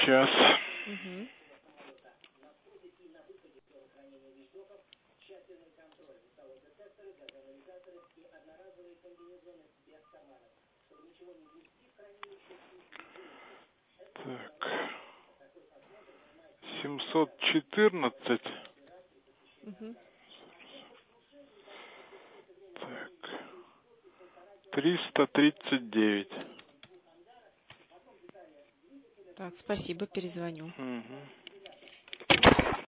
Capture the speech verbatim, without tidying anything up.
Сейчас. Угу. Так. семьсот четырнадцать. Угу. Так. триста тридцать девять. Так, спасибо, перезвоню. Угу.